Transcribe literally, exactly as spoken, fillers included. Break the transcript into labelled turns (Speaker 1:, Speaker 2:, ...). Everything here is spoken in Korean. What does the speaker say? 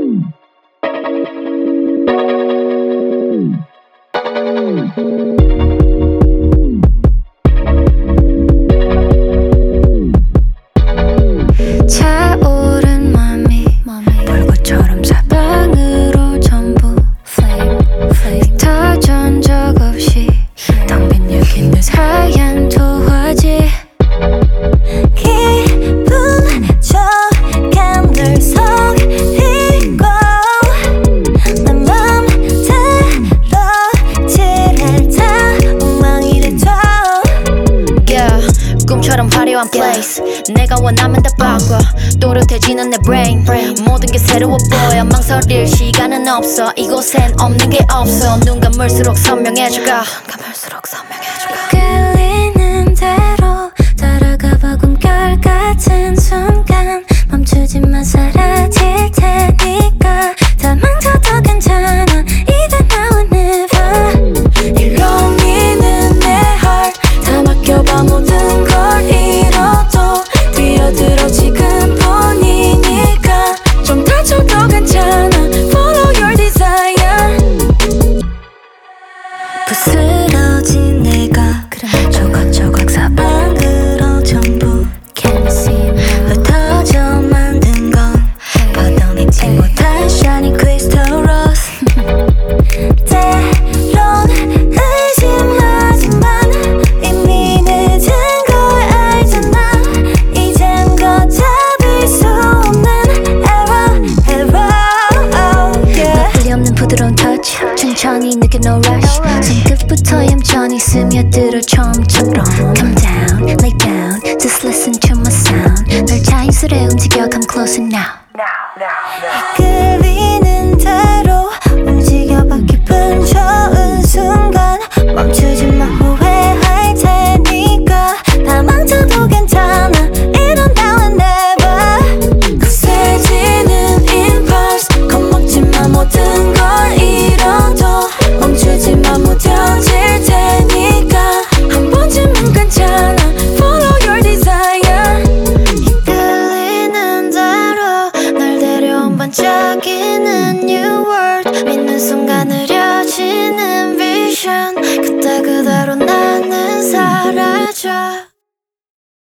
Speaker 1: 차오른 맘이 불꽃처럼 사방으로 전부 flame, flame. 터전 적 없이 텅 빈 여긴 듯 하얀 도화지.
Speaker 2: 기분 좋게 널 속이고 내 맘대로 칠해다 엉망이 돼도
Speaker 3: Yeah, 꿈처럼 화려한 place. 내가 원하면 다 바꿔. 또렷해지는 내 brain. 모든 게 새로워 보여. 망설일 시간은 없어. 이곳엔 없는 게 없어. 눈 감을수록 선명해져가. 감을수록 선명해져가.
Speaker 2: 끌리는 대로 따라가봐. 꿈결 같은 순간 멈추지만 사라질 테니까 다 망쳐도 괜찮아. 이제 나와 never 일렁이는 내 heart 다 맡겨봐. 모든 걸 잃어도 뛰어들어 지금뿐이니까 좀 다쳐도 괜찮아. Follow your desire. 부스러진 내가 조각조각 사방으로 전부 흩어져 만든 건 걷어내지 못한 shining crystal rose. 때론 의심하지만 이미 늦은 걸 알잖아. 이젠 걷잡을 수 없는 error, error, oh, yeah.
Speaker 1: 나쁘리 없는 부드러운 touch 천천히 느껴 no rush. 손끝부터 얌전히 스며들어 처음처럼 Come down, lay down, just listen to my sound. 널 자연스레 움직여 come closer now.
Speaker 2: 끌리는 대로 움직여봐. 기분 좋은 순간 멈추지 마. 후회할 테니까 다 망쳐도 괜찮아. 이런 나와 never 거세지는 impulse. 겁먹지 마. 모든 걸 잃어도 멈추지 마. 무뎌질 테니까 한 번쯤은 괜찮아. Follow your desire.
Speaker 1: 이끌리는 대로 날 데려온 반짝이는